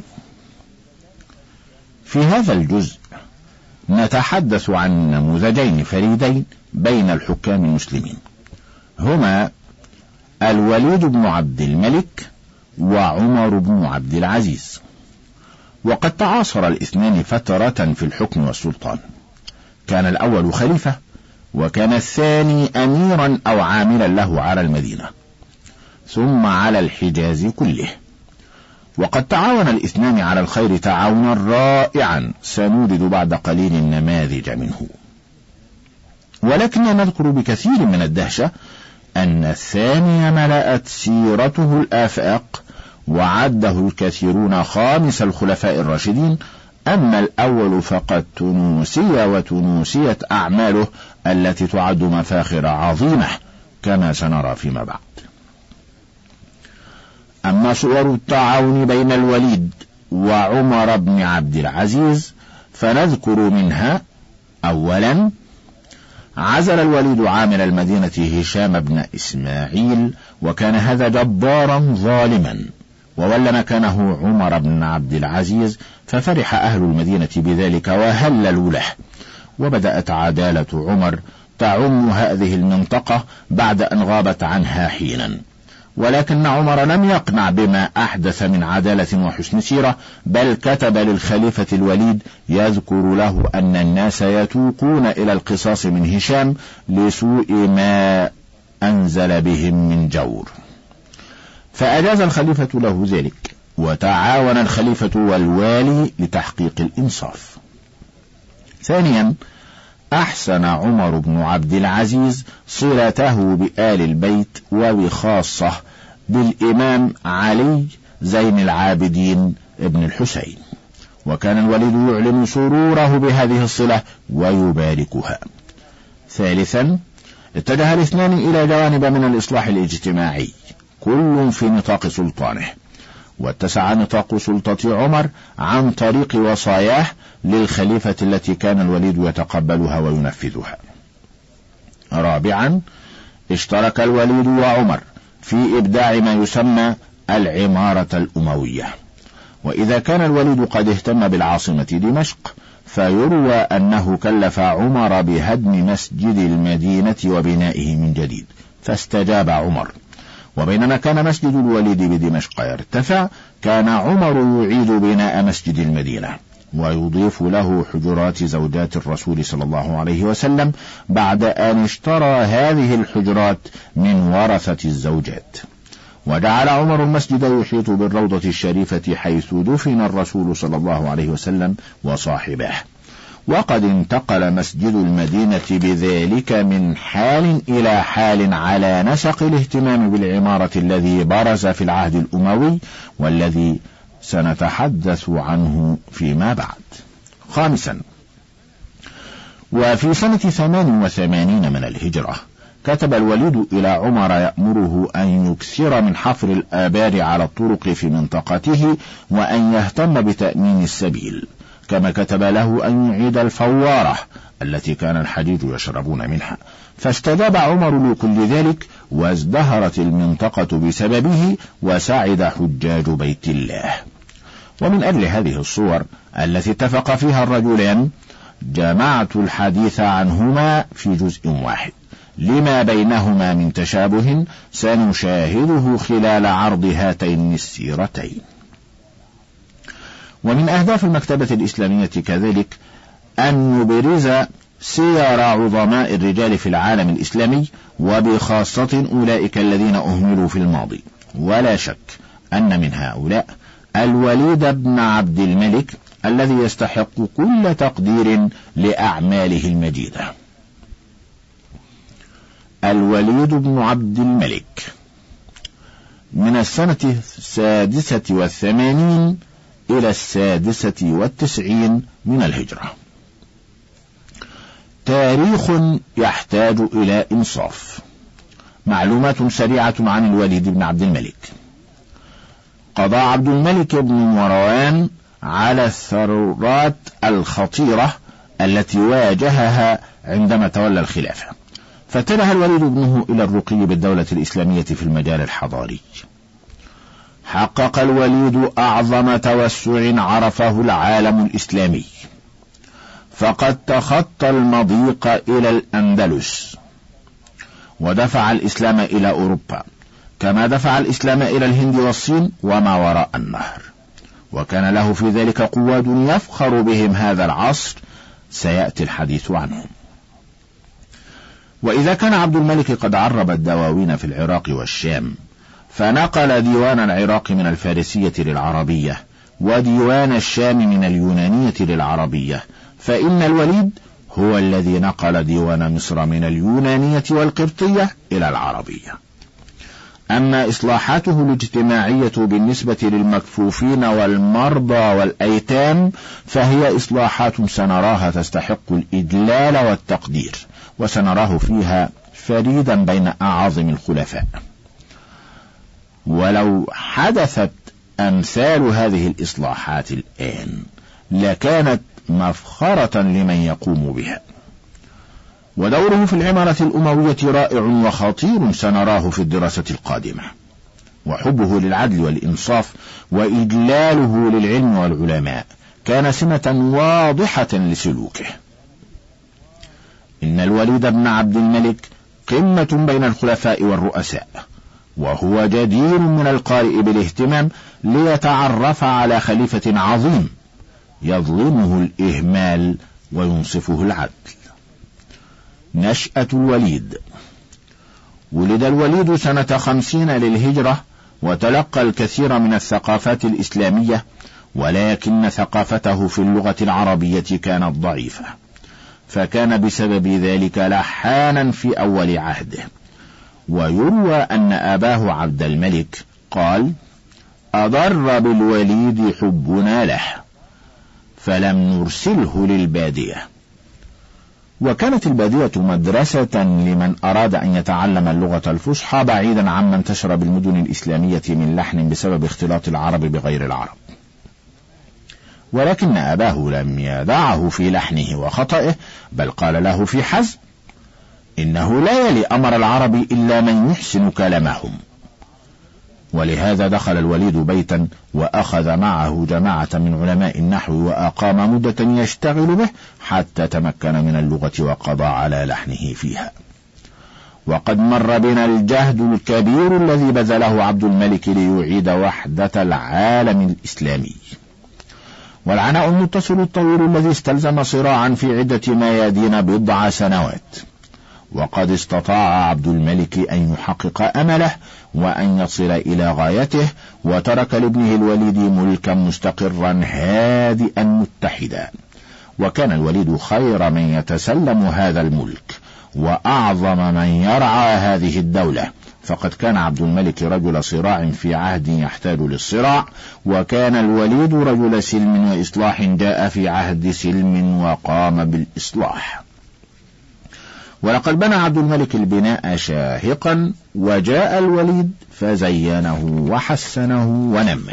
في هذا الجزء نتحدث عن نموذجين فريدين بين الحكام المسلمين، هما الوليد بن عبد الملك وعمر بن عبد العزيز. وقد تعاصر الاثنان فترة في الحكم والسلطان. كان الأول خليفة، وكان الثاني أميرا أو عاملا له على المدينة ثم على الحجاز كله. وقد تعاون الاثنان على الخير تعاونا رائعا سنورد بعد قليل النماذج منه. ولكن نذكر بكثير من الدهشة أن الثاني ملأت سيرته الآفاق، وعده الكثيرون خامس الخلفاء الراشدين، أما الأول فقد تنوسي وتنوسيت أعماله التي تعد مفاخر عظيمة كما سنرى فيما بعد. أما صور التعاون بين الوليد وعمر بن عبد العزيز فنذكر منها: أولا، عزل الوليد عامل المدينة هشام بن إسماعيل، وكان هذا جبارا ظالما، وولى مكانه عمر بن عبد العزيز، ففرح أهل المدينة بذلك وهللوا له. وبدأت عدالة عمر تعم هذه المنطقة بعد أن غابت عنها حينا. ولكن عمر لم يقنع بما أحدث من عدالة وحسن سيرة، بل كتب للخليفة الوليد يذكر له أن الناس يتوقون إلى القصاص من هشام لسوء ما أنزل بهم من جور، فأجاز الخليفة له ذلك، وتعاون الخليفة والوالي لتحقيق الإنصاف. ثانيا، أحسن عمر بن عبد العزيز صلته بآل البيت وبخاصة بالإمام علي زين العابدين ابن الحسين، وكان الوليد يعلن سروره بهذه الصلة ويباركها. ثالثا، اتجه الاثنان إلى جوانب من الإصلاح الاجتماعي كل في نطاق سلطانه، واتسع نطاق سلطة عمر عن طريق وصاياه للخليفة التي كان الوليد يتقبلها وينفذها. رابعا، اشترك الوليد وعمر في إبداع ما يسمى العمارة الأموية، وإذا كان الوليد قد اهتم بالعاصمة دمشق فيروى أنه كلف عمر بهدم مسجد المدينة وبنائه من جديد، فاستجاب عمر. وبينما كان مسجد الوليد بدمشق يرتفع، كان عمر يعيد بناء مسجد المدينة ويضيف له حجرات زوجات الرسول صلى الله عليه وسلم بعد أن اشترى هذه الحجرات من ورثة الزوجات. وجعل عمر المسجد يحيط بالروضة الشريفة حيث دفن الرسول صلى الله عليه وسلم وصاحبه. وقد انتقل مسجد المدينة بذلك من حال إلى حال على نسق الاهتمام بالعمارة الذي برز في العهد الأموي والذي سنتحدث عنه فيما بعد. خامسا، وفي سنة 88 من الهجرة كتب الوليد إلى عمر يأمره أن يكثر من حفر الآبار على الطرق في منطقته وأن يهتم بتأمين السبيل، كما كتب له أن يعيد الفوارة التي كان الحجيج يشربون منها، فاستجاب عمر لكل ذلك وازدهرت المنطقة بسببه وسعد حجاج بيت الله. ومن أجل هذه الصور التي اتفق فيها الرجلان جمعت الحديث عنهما في جزء واحد لما بينهما من تشابه سنشاهده خلال عرض هاتين السيرتين. ومن أهداف المكتبة الإسلامية كذلك أن نبرز سير عظماء الرجال في العالم الإسلامي وبخاصة أولئك الذين أهملوا في الماضي، ولا شك أن من هؤلاء الوليد بن عبد الملك الذي يستحق كل تقدير لأعماله المجيدة. الوليد بن عبد الملك من السنة 86 إلى 96 من الهجرة. تاريخ يحتاج إلى إنصاف. معلومات سريعة عن الوليد بن عبد الملك. قضى عبد الملك بن مروان على الثورات الخطيرة التي واجهها عندما تولى الخلافة، فاتجه الوليد ابنه إلى الرقي بالدولة الإسلامية في المجال الحضاري. حقق الوليد أعظم توسع عرفه العالم الإسلامي، فقد تخطى المضيق إلى الأندلس ودفع الإسلام إلى أوروبا، كما دفع الإسلام إلى الهند والصين وما وراء النهر، وكان له في ذلك قواد يفخر بهم هذا العصر سيأتي الحديث عنهم. وإذا كان عبد الملك قد عرب الدواوين في العراق والشام، فنقل ديوان العراق من الفارسية للعربية وديوان الشام من اليونانية للعربية، فإن الوليد هو الذي نقل ديوان مصر من اليونانية والقبطية إلى العربية. أما إصلاحاته الاجتماعية بالنسبة للمكفوفين والمرضى والأيتام فهي إصلاحات سنراها تستحق الإجلال والتقدير، وسنراه فيها فريدا بين أعظم الخلفاء. ولو حدثت أمثال هذه الإصلاحات الآن لكانت مفخرة لمن يقوم بها. ودوره في العمارة الأموية رائع وخطير سنراه في الدراسة القادمة، وحبه للعدل والإنصاف وإجلاله للعلم والعلماء كان سمة واضحة لسلوكه. إن الوليد بن عبد الملك قمة بين الخلفاء والرؤساء، وهو جدير من القارئ بالاهتمام ليتعرف على خليفة عظيم يظلمه الإهمال وينصفه العدل. نشأة الوليد. ولد الوليد سنة 50 للهجرة، وتلقى الكثير من الثقافات الإسلامية، ولكن ثقافته في اللغة العربية كانت ضعيفة، فكان بسبب ذلك لحانا في أول عهده. ويروى أن أباه عبد الملك قال: أضر بالوليد حبنا له فلم نرسله للبادية. وكانت البادية مدرسة لمن أراد أن يتعلم اللغة الفصحى، بعيدا عما انتشر بالمدن الإسلامية من لحن بسبب اختلاط العرب بغير العرب. ولكن أباه لم يدعه في لحنه وخطئه، بل قال له في حزم: إنه لا يلي أمر العرب إلا من يحسن كلامهم. ولهذا دخل الوليد بيتا وأخذ معه جماعة من علماء النحو، وأقام مدة يشتغل به حتى تمكن من اللغة وقضى على لحنه فيها. وقد مر بنا الجهد الكبير الذي بذله عبد الملك ليعيد وحدة العالم الإسلامي، والعناء المتصل الطويل الذي استلزم صراعا في عدة ميادين 10 سنوات. وقد استطاع عبد الملك أن يحقق أمله وأن يصل إلى غايته، وترك لابنه الوليد ملكا مستقرا هادئا متحدا. وكان الوليد خير من يتسلم هذا الملك وأعظم من يرعى هذه الدولة، فقد كان عبد الملك رجل صراع في عهد يحتاج للصراع، وكان الوليد رجل سلم وإصلاح جاء في عهد سلم وقام بالإصلاح. ولقد بنى عبد الملك البناء شاهقا، وجاء الوليد فزينه وحسنه ونمه.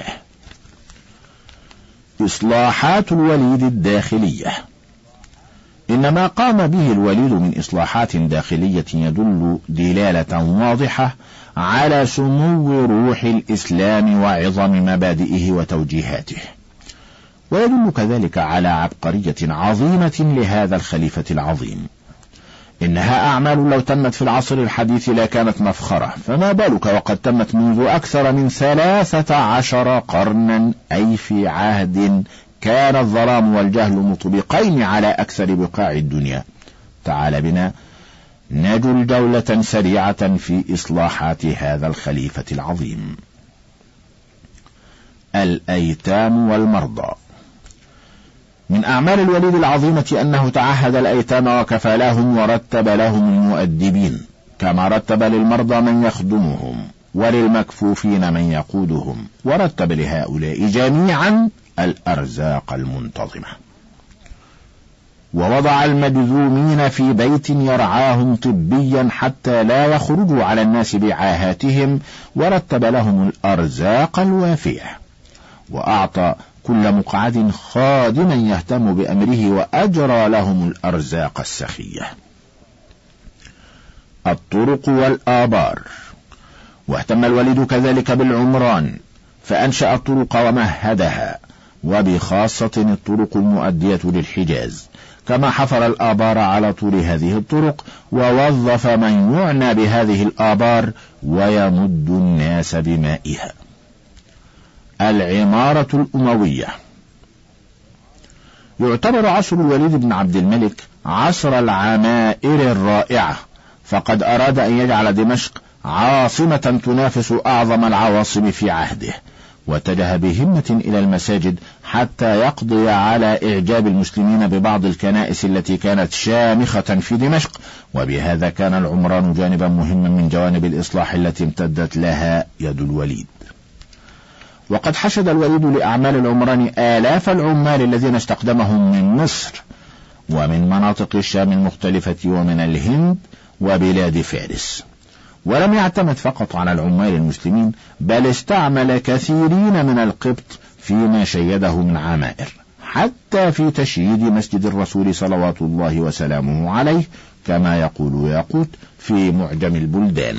إصلاحات الوليد الداخلية. إنما قام به الوليد من إصلاحات داخلية يدل دلالة واضحة على سمو روح الإسلام وعظم مبادئه وتوجيهاته، ويدل كذلك على عبقرية عظيمة لهذا الخليفة العظيم. إنها أعمال لو تمت في العصر الحديث لا كانت مفخرة، فما بالك وقد تمت منذ أكثر من 13 قرنا، أي في عهد كان الظلام والجهل مطبقين على أكثر بقاع الدنيا. تعال بنا نجل جولة سريعة في إصلاحات هذا الخليفة العظيم. الأيتام والمرضى. من أعمال الوليد العظيمة أنه تعهد الأيتام وكفالاهم ورتب لهم المؤدبين، كما رتب للمرضى من يخدمهم وللمكفوفين من يقودهم، ورتب لهؤلاء جميعا الأرزاق المنتظمة. ووضع المجذومين في بيت يرعاهم طبيا حتى لا يخرجوا على الناس بعاهاتهم، ورتب لهم الأرزاق الوافية، وأعطى كل مقعد خادما يهتم بأمره، وأجرى لهم الأرزاق السخية. الطرق والآبار. واهتم الوليد كذلك بالعمران، فأنشأ الطرق ومهدها، وبخاصة الطرق المؤدية للحجاز، كما حفر الآبار على طول هذه الطرق، ووظف من يعنى بهذه الآبار ويمد الناس بمائها. العمارة الأموية. يعتبر عصر الوليد بن عبد الملك عصر العمائر الرائعة، فقد أراد أن يجعل دمشق عاصمة تنافس أعظم العواصم في عهده، واتجه بهمة إلى المساجد حتى يقضي على إعجاب المسلمين ببعض الكنائس التي كانت شامخة في دمشق، وبهذا كان العمران جانبا مهما من جوانب الإصلاح التي امتدت لها يد الوليد. وقد حشد الوليد لأعمال العمران آلاف العمال الذين استخدمهم من مصر ومن مناطق الشام المختلفة ومن الهند وبلاد فارس. ولم يعتمد فقط على العمال المسلمين، بل استعمل كثيرين من القبط فيما شيده من عمائر، حتى في تشييد مسجد الرسول صلوات الله وسلامه عليه، كما يقول ياقوت في معجم البلدان.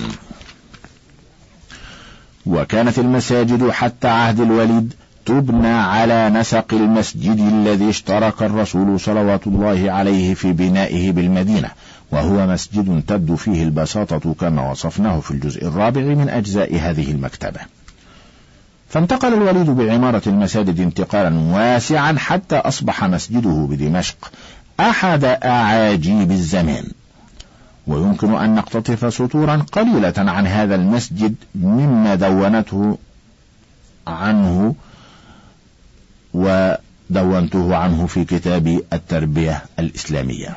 وكانت المساجد حتى عهد الوليد تبنى على نسق المسجد الذي اشترك الرسول صلوات الله عليه في بنائه بالمدينة، وهو مسجد تبدو فيه البساطة كما وصفناه في الجزء الرابع من أجزاء هذه المكتبة. فانتقل الوليد بعمارة المساجد انتقالا واسعا حتى أصبح مسجده بدمشق أحد أعاجيب الزمان. ويمكن أن نقتطف سطورا قليلة عن هذا المسجد مما دونته عنه ودونته عنه في كتاب التربية الإسلامية.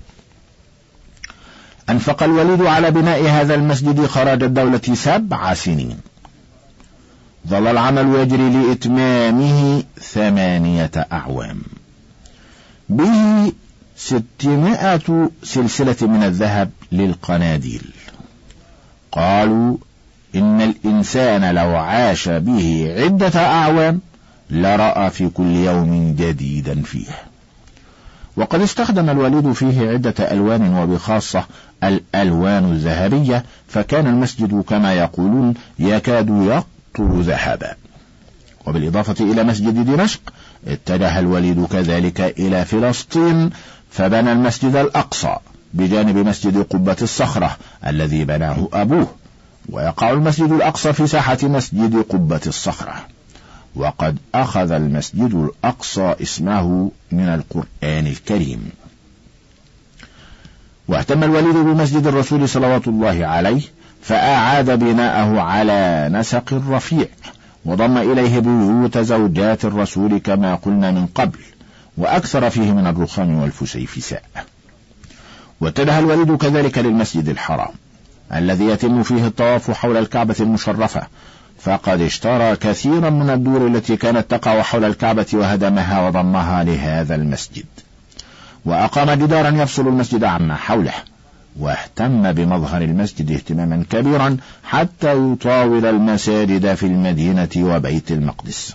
أنفق الوليد على بناء هذا المسجد خراج الدولة 7 سنين. ظل العمل يجري لإتمامه 8 أعوام. به 600 سلسلة من الذهب للقناديل. قالوا إن الإنسان لو عاش به عدة أعوام لرأى في كل يوم جديدا فيه. وقد استخدم الوليد فيه عدة ألوان وبخاصة الألوان الذهبية، فكان المسجد كما يقولون يكاد يقطر ذهبا. وبالإضافة إلى مسجد دمشق اتجه الوليد كذلك إلى فلسطين فبنى المسجد الأقصى بجانب مسجد قبة الصخرة الذي بناه أبوه، ويقع المسجد الأقصى في ساحة مسجد قبة الصخرة. وقد أخذ المسجد الأقصى اسمه من القرآن الكريم. واهتم الوليد بمسجد الرسول صلوات الله عليه فأعاد بناءه على نسق رفيع، وضم إليه بيوت زوجات الرسول كما قلنا من قبل، وأكثر فيه من الرخام والفسيفساء. واتجه الوليد كذلك للمسجد الحرام الذي يتم فيه الطواف حول الكعبة المشرفة، فقد اشترى كثيرا من الدور التي كانت تقع حول الكعبة وهدمها وضمها لهذا المسجد، وأقام جدارا يفصل المسجد عما حوله، واهتم بمظهر المسجد اهتماما كبيرا حتى يطاول المساجد في المدينة وبيت المقدس.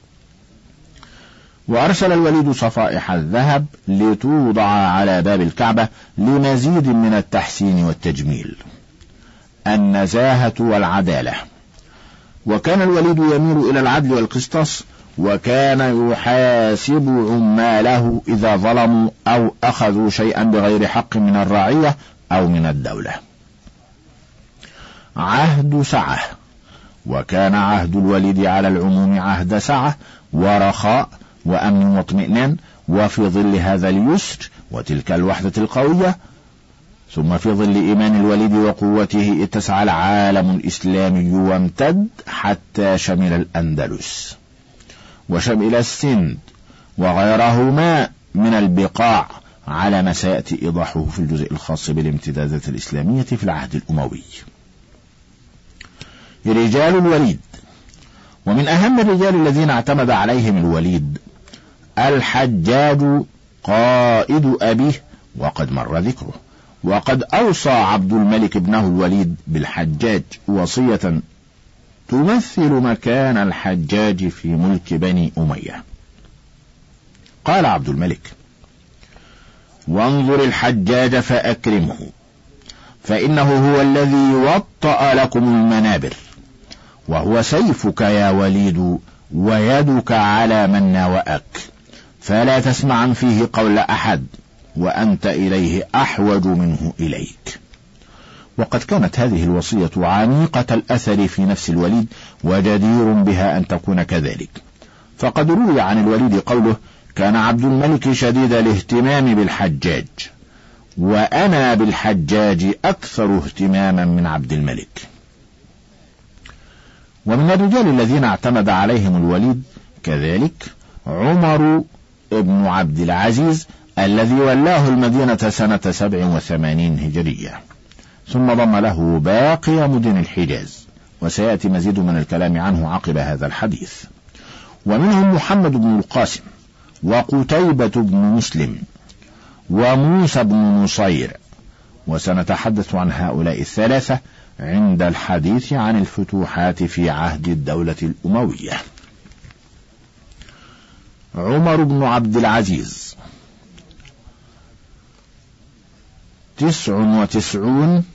وأرسل الوليد صفائح الذهب لتوضع على باب الكعبة لمزيد من التحسين والتجميل. النزاهة والعدالة. وكان الوليد يميل إلى العدل والقسطاس، وكان يحاسب عماله إذا ظلموا أو أخذوا شيئا بغير حق من الرعية أو من الدولة. عهد سعة. وكان عهد الوليد على العموم عهد سعة ورخاء وأمن واطمئنان، وفي ظل هذا اليسر وتلك الوحدة القوية، ثم في ظل إيمان الوليد وقوته اتسع العالم الإسلامي وامتد حتى شمل الأندلس وشمل السند وغيرهما من البقاع، على ما سيأتي إيضاحه في الجزء الخاص بالامتدادات الإسلامية في العهد الأموي. رجال الوليد. ومن أهم الرجال الذين اعتمد عليهم الوليد الحجاج قائد أبيه، وقد مر ذكره. وقد أوصى عبد الملك ابنه الوليد بالحجاج وصية تمثل مكان الحجاج في ملك بني أمية. قال عبد الملك: وانظر الحجاج فأكرمه، فإنه هو الذي وطأ لكم المنابر، وهو سيفك يا وليد ويدك على من ناوأك، فلا تسمعا فيه قول أحد، وأنت إليه أحوج منه إليك. وقد كانت هذه الوصية عميقة الأثر في نفس الوليد، وجدير بها أن تكون كذلك. فقد روي عن الوليد قوله: كان عبد الملك شديد الاهتمام بالحجاج، وأنا بالحجاج أكثر اهتماما من عبد الملك. ومن الرجال الذين اعتمد عليهم الوليد كذلك عمر ابن عبد العزيز الذي ولاه المدينة سنة 87 هجرية، ثم ضم له باقي مدن الحجاز، وسيأتي مزيد من الكلام عنه عقب هذا الحديث. ومنهم محمد بن القاسم، وقتيبة بن مسلم، وموسى بن نصير، وسنتحدث عن هؤلاء الثلاثة عند الحديث عن الفتوحات في عهد الدولة الأموية. عمر بن عبد العزيز 99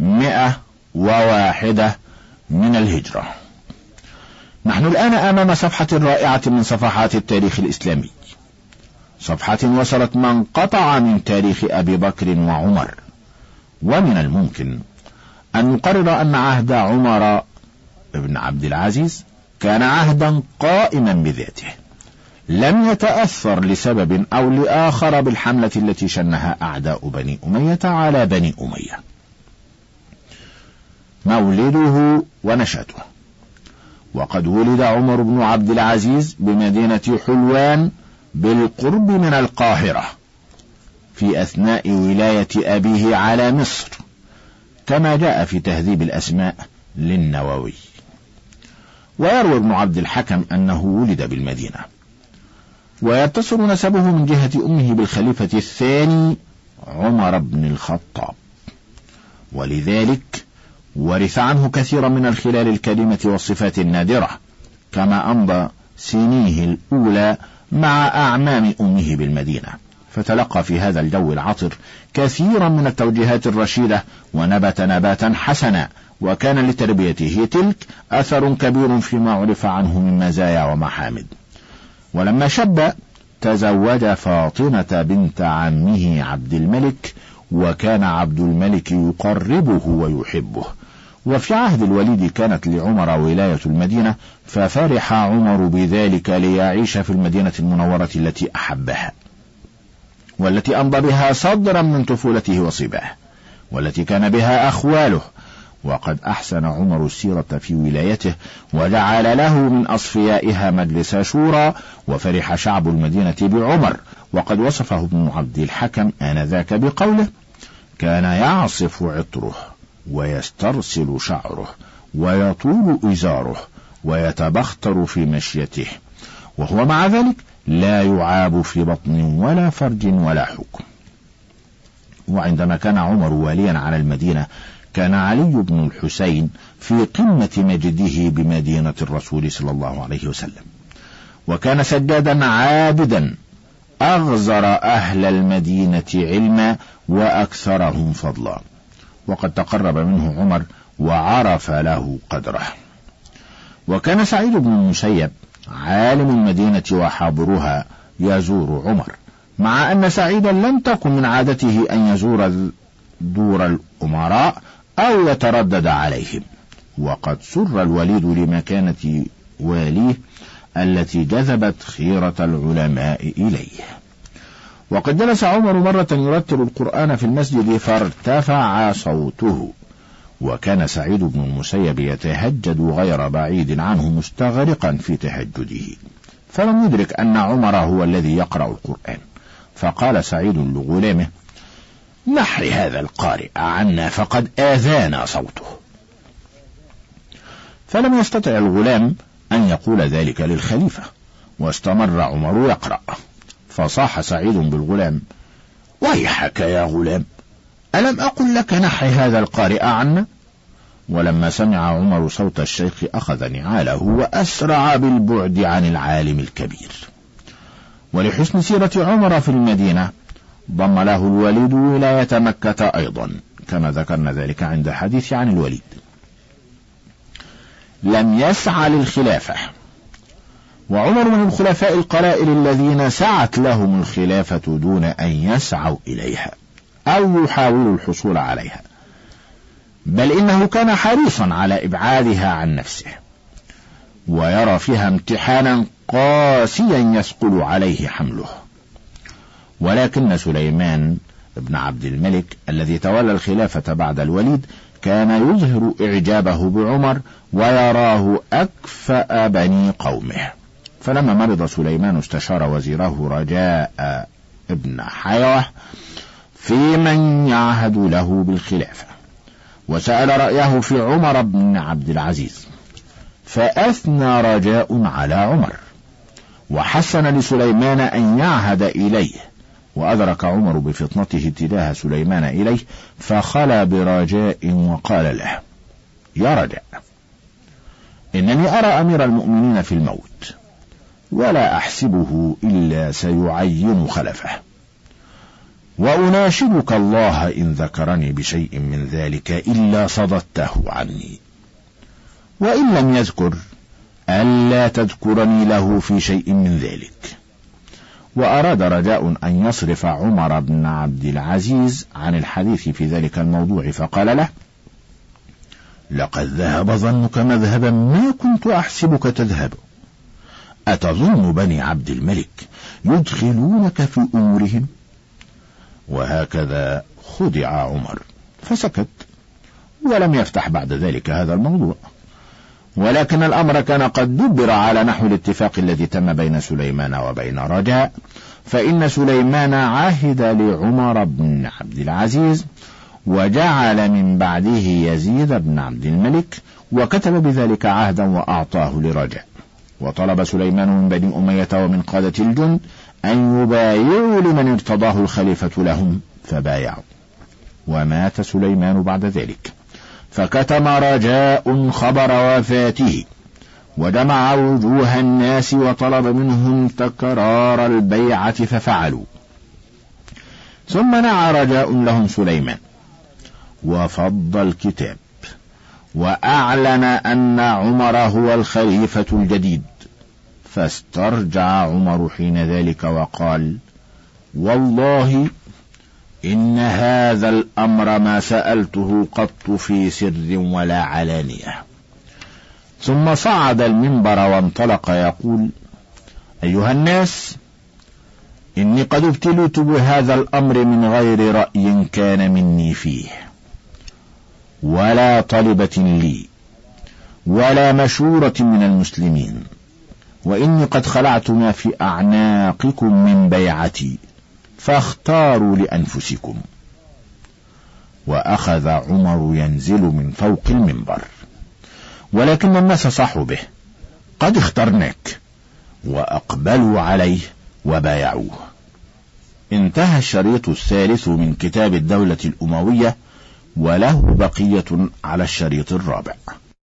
101 من الهجرة. نحن الآن أمام صفحة رائعة من صفحات التاريخ الإسلامي، صفحة وصلت من قطع من تاريخ أبي بكر وعمر، ومن الممكن أن نقرر أن عهد عمر بن عبد العزيز كان عهدا قائما بذاته، لم يتأثر لسبب أو لآخر بالحملة التي شنها أعداء بني أمية على بني أمية. مولده ونشأته. وقد ولد عمر بن عبد العزيز بمدينة حلوان بالقرب من القاهرة في أثناء ولاية أبيه على مصر، كما جاء في تهذيب الأسماء للنووي. ويروي ابن عبد الحكم أنه ولد بالمدينة، ويتصل نسبه من جهة أمه بالخليفة الثاني عمر بن الخطاب، ولذلك ورث عنه كثيرا من الخلال الكريمة والصفات النادرة، كما أمضى سنيه الأولى مع أعمام أمه بالمدينة، فتلقى في هذا الجو العطر كثيرا من التوجيهات الرشيدة ونبت نباتا حسنا، وكان لتربيته تلك أثر كبير فيما عرف عنه من مزايا ومحامد. ولما شب تزوج فاطمة بنت عمه عبد الملك، وكان عبد الملك يقربه ويحبه. وفي عهد الوليد كانت لعمر ولاية المدينة، ففرح عمر بذلك ليعيش في المدينة المنورة التي أحبها، والتي أمضى بها صدرا من طفولته وصباه، والتي كان بها أخواله. وقد أحسن عمر السيرة في ولايته، وجعل له من أصفيائها مجلس شورى، وفرح شعب المدينة بعمر. وقد وصفه ابن عبد الحكم آنذاك بقوله: كان يعصف عطره ويسترسل شعره ويطول إزاره ويتبختر في مشيته، وهو مع ذلك لا يعاب في بطن ولا فرج ولا حكم. وعندما كان عمر واليا على المدينة، كان علي بن الحسين في قمة مجده بمدينة الرسول صلى الله عليه وسلم، وكان سجادا عابدا أغزر أهل المدينة علما وأكثرهم فضلا، وقد تقرب منه عمر وعرف له قدره. وكان سعيد بن المسيب عالم المدينة وحابرها يزور عمر، مع أن سعيدا لم تكن من عادته أن يزور دور الأمراء أو يتردد عليهم. وقد سر الوليد لمكانة واليه التي جذبت خيرة العلماء إليه. وقد جلس عمر مرة يرتل القرآن في المسجد فارتفع صوته، وكان سعيد بن المسيب يتهجد غير بعيد عنه مستغرقا في تهجده، فلم يدرك أن عمر هو الذي يقرأ القرآن، فقال سعيد لغلامه: نحي هذا القارئ عنا فقد آذانا صوته. فلم يستطع الغلام أن يقول ذلك للخليفة، واستمر عمر يقرأ، فصاح سعيد بالغلام: ويحك يا غلام، ألم أقل لك نحي هذا القارئ عنا؟ ولما سمع عمر صوت الشيخ أخذ نعاله وأسرع بالبعد عن العالم الكبير. ولحسن سيرة عمر في المدينة ضم له الوليد ولاية مكة أيضا، كما ذكرنا ذلك عند حديث عن الوليد. لم يسعى للخلافة، وعمر من الخلفاء القلائل الذين سعت لهم الخلافة دون أن يسعوا إليها أو يحاولوا الحصول عليها، بل إنه كان حريصا على إبعادها عن نفسه، ويرى فيها امتحانا قاسيا يثقل عليه حمله. ولكن سليمان بن عبد الملك الذي تولى الخلافة بعد الوليد كان يظهر إعجابه بعمر ويراه أكفأ بني قومه. فلما مرض سليمان استشار وزيره رجاء ابن حيوة في من يعهد له بالخلافة، وسأل رأيه في عمر بن عبد العزيز، فأثنى رجاء على عمر، وحسن لسليمان أن يعهد إليه. وأدرك عمر بفطنته اتجاه سليمان إليه، فخلى برجاء وقال له: يا رجاء، إنني أرى أمير المؤمنين في الموت، ولا أحسبه إلا سيعين خلفه، وأناشدك الله إن ذكرني بشيء من ذلك إلا صددته عني، وإن لم يذكر ألا تذكرني له في شيء من ذلك، وأراد رجاء أن يصرف عمر بن عبد العزيز عن الحديث في ذلك الموضوع، فقال له: لقد ذهب ظنك مذهبا ما كنت أحسبك تذهب. أتظن بني عبد الملك يدخلونك في أمورهم؟ وهكذا خدع عمر فسكت، ولم يفتح بعد ذلك هذا الموضوع. ولكن الأمر كان قد دبر على نحو الاتفاق الذي تم بين سليمان وبين رجاء، فإن سليمان عاهد لعمر بن عبد العزيز، وجعل من بعده يزيد بن عبد الملك، وكتب بذلك عهدا وأعطاه لرجاء. وطلب سليمان من بني أمية ومن قادة الجند أن يبايعوا لمن ارتضاه الخليفة لهم، فبايعوا. ومات سليمان بعد ذلك، فكتم رجاء خبر وفاته، وجمع وجوه الناس وطلب منهم تكرار البيعة ففعلوا. ثم نعى رجاء لهم سليمان وفض الكتاب، وأعلن أن عمر هو الخليفة الجديد، فاسترجع عمر حين ذلك وقال: والله إن هذا الأمر ما سألته قط في سر ولا علانية. ثم صعد المنبر وانطلق يقول: أيها الناس، إني قد ابتليت بهذا الأمر من غير رأي كان مني فيه، ولا طلبة لي، ولا مشورة من المسلمين، وإني قد خلعت ما في أعناقكم من بيعتي، فاختاروا لأنفسكم. وأخذ عمر ينزل من فوق المنبر، ولكن الناس صحوا به: قد اخترناك، وأقبلوا عليه وبايعوه. انتهى الشريط الثالث من كتاب الدولة الأموية، وله بقية على الشريط الرابع.